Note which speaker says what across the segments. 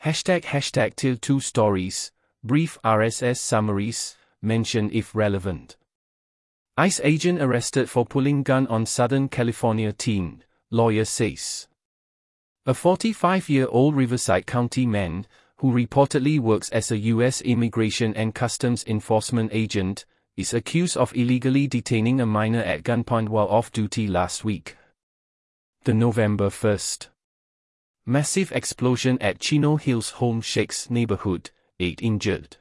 Speaker 1: Hashtag till 2 stories, brief RSS summaries, mention if relevant. ICE agent arrested for pulling gun on Southern California teen, lawyer says. A 45-year-old Riverside County man, who reportedly works as a U.S. Immigration and Customs Enforcement agent, is accused of illegally detaining a minor at gunpoint while off duty last week. The November 1st. Massive explosion at Chino Hills Home Shakes neighborhood, 8 injured.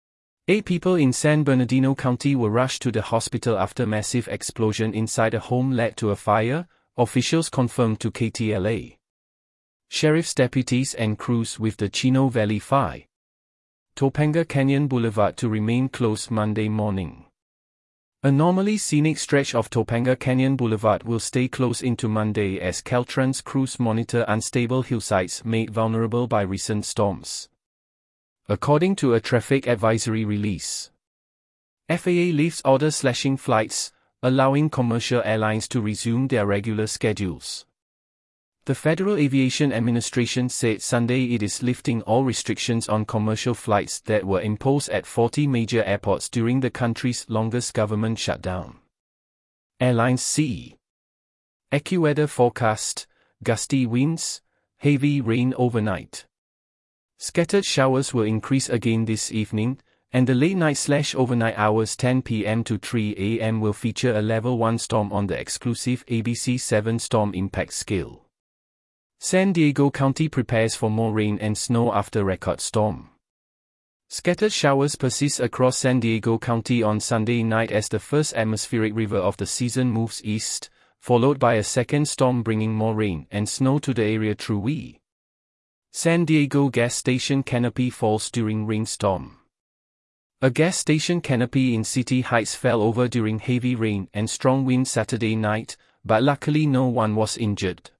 Speaker 1: 8 people in San Bernardino County were rushed to the hospital after massive explosion inside a home led to a fire, officials confirmed to KTLA. Sheriff's deputies and crews with the Chino Valley Fire Topanga Canyon Boulevard to remain closed Monday morning. A normally scenic stretch of Topanga Canyon Boulevard will stay closed into Monday as Caltrans crews monitor unstable hillsides made vulnerable by recent storms. According to a traffic advisory release, FAA lifts order slashing flights, allowing commercial airlines to resume their regular schedules. The Federal Aviation Administration said Sunday it is lifting all restrictions on commercial flights that were imposed at 40 major airports during the country's longest government shutdown. Airlines CE. AccuWeather forecast, gusty winds, heavy rain overnight. Scattered showers will increase again this evening, and the late-night/overnight hours 10 p.m. to 3 a.m. will feature a Level 1 storm on the exclusive ABC 7 storm impact scale. San Diego County prepares for more rain and snow after record storm. Scattered showers persist across San Diego County on Sunday night as the first atmospheric river of the season moves east, followed by a second storm bringing more rain and snow to the area through San Diego gas station canopy falls during rainstorm. A gas station canopy in City Heights fell over during heavy rain and strong wind Saturday night, but luckily no one was injured.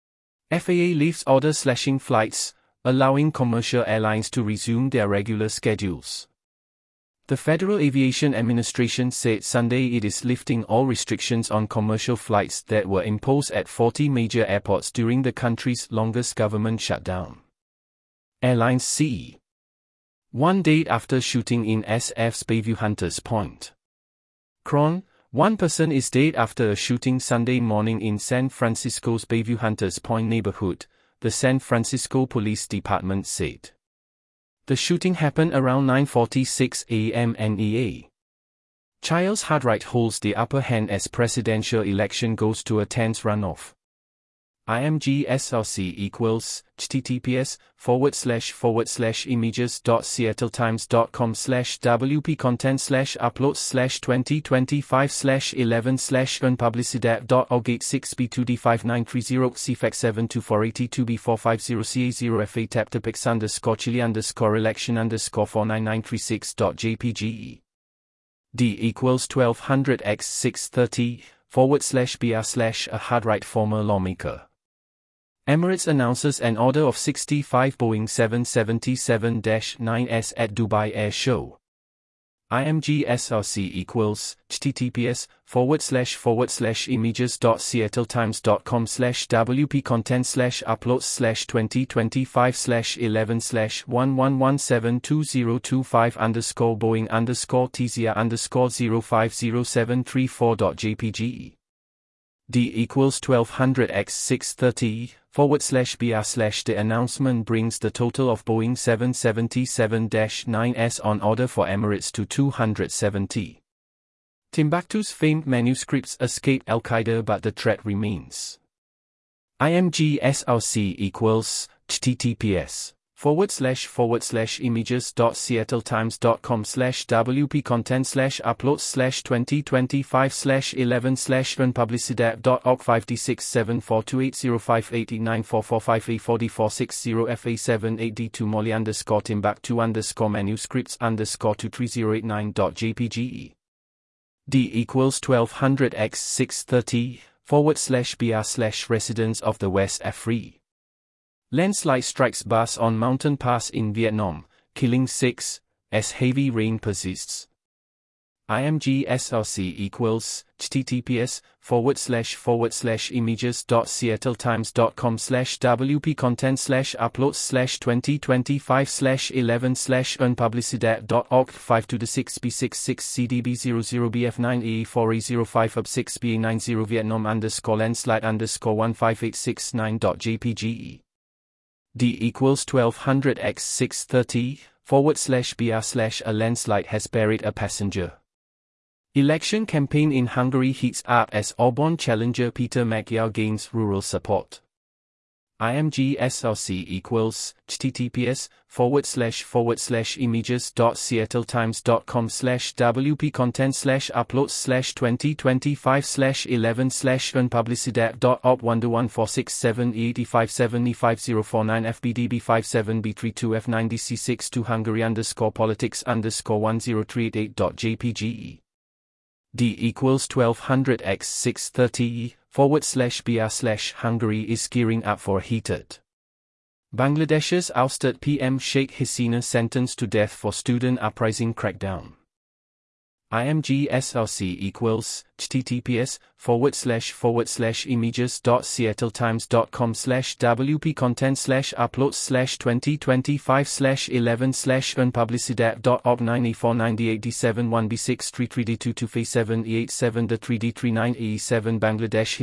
Speaker 1: FAA lifts order slashing flights, allowing commercial airlines to resume their regular schedules. The Federal Aviation Administration said Sunday it is lifting all restrictions on commercial flights that were imposed at 40 major airports during the country's longest government shutdown. Airlines CE. One day after shooting in SF's Bayview Hunters Point. Cron. One person is dead after a shooting Sunday morning in San Francisco's Bayview Hunters Point neighborhood, the San Francisco Police Department said. The shooting happened around 9:46 a.m. NEA. Childs Hartright holds the upper hand as presidential election goes to a tense runoff. IMG SRC equals https://images.seattletime.com/wp-content/upload/2025/11/unpublicidad.org86b2d5930 cfax72482450ca0fa taptopix_chile_election_49936.jpg D equals 1200x630/br/a Hartright former lawmaker. Emirates announces an order of 65 Boeing 777-9s at Dubai Air Show. IMG SRC equals https://wp-content/uploads/2025/11/111720225_Boeing_TZR_050734.jpg D equals 1200x630/br/. The announcement brings the total of Boeing 777-9s on order for Emirates to 270. Timbuktu's famed manuscripts escaped Al-Qaeda but the threat remains. IMG SRC equals https://wp-content/uploads/2025/11/unpublicidad.org56742805894445A4460fa78D2 molly_timbuktu_manuscripts_23089.jpg D equals 1200x630/br/ Residents of the West are free. Landslide strikes bus on mountain pass in Vietnam, killing 6, as heavy rain persists. IMG SRC equals https://images.seattletimes.com/wp content/uploads/2025/11/unpublicidad.org 5 to the 6b66 cdb00bf9e4e05 up6b90 Vietnam_landslide_15869.jpg D equals 1200x630 /br/a landslide has buried a passenger. Election campaign in Hungary heats up as Orbán challenger Peter Magyar gains rural support. IMG SRC equals https://images.seattletimes.com/wp content/uploads/2025/11/unpublicidad.org 121467857E50449 FBDB57B32F9DC62 Hungary_politics_1038.jpg D equals 1200x630 /br/Hungary is gearing up for a heated. Bangladesh's ousted PM Sheikh Hasina sentenced to death for student uprising crackdown. IMG SRC equals https://images.seattletimes.com/wp content/uploads/2025/11/unpublicidad.org 9498D71B633D22F7E87 3D39E7 Bangladesh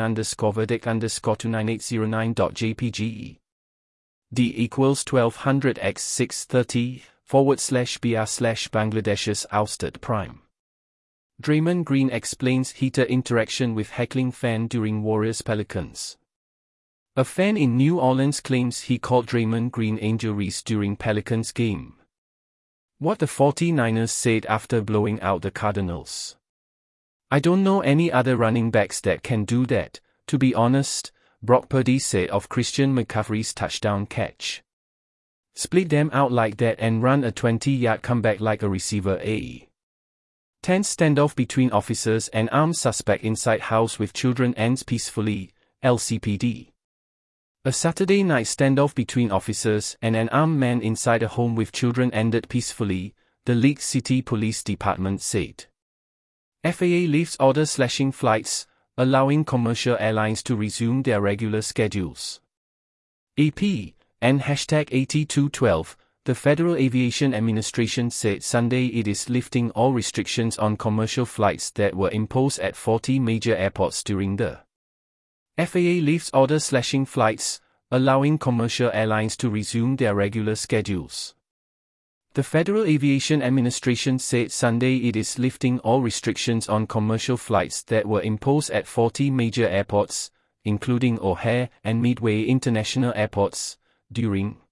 Speaker 1: Hasina_verdict_299809.jpg D equals 1200x630 /br/Bangladesh's ousted Prime Draymond Green explains heated interaction with heckling fan during Warriors Pelicans. A fan in New Orleans claims he called Draymond Green Angel Reese during Pelicans game. What the 49ers said after blowing out the Cardinals. I don't know any other running backs that can do that, to be honest, Brock Purdy said of Christian McCaffrey's touchdown catch. Split them out like that and run a 20-yard comeback like a receiver. Tense standoff between officers and armed suspect inside house with children ends peacefully, LCPD. A Saturday night standoff between officers and an armed man inside a home with children ended peacefully, the League City Police Department said. FAA lifts order slashing flights, allowing commercial airlines to resume their regular schedules. AP and #8212, the Federal Aviation Administration said Sunday it is lifting all restrictions on commercial flights that were imposed at 40 major airports during the FAA lifts order slashing flights, allowing commercial airlines to resume their regular schedules. The Federal Aviation Administration said Sunday it is lifting all restrictions on commercial flights that were imposed at 40 major airports, including O'Hare and Midway International Airports, during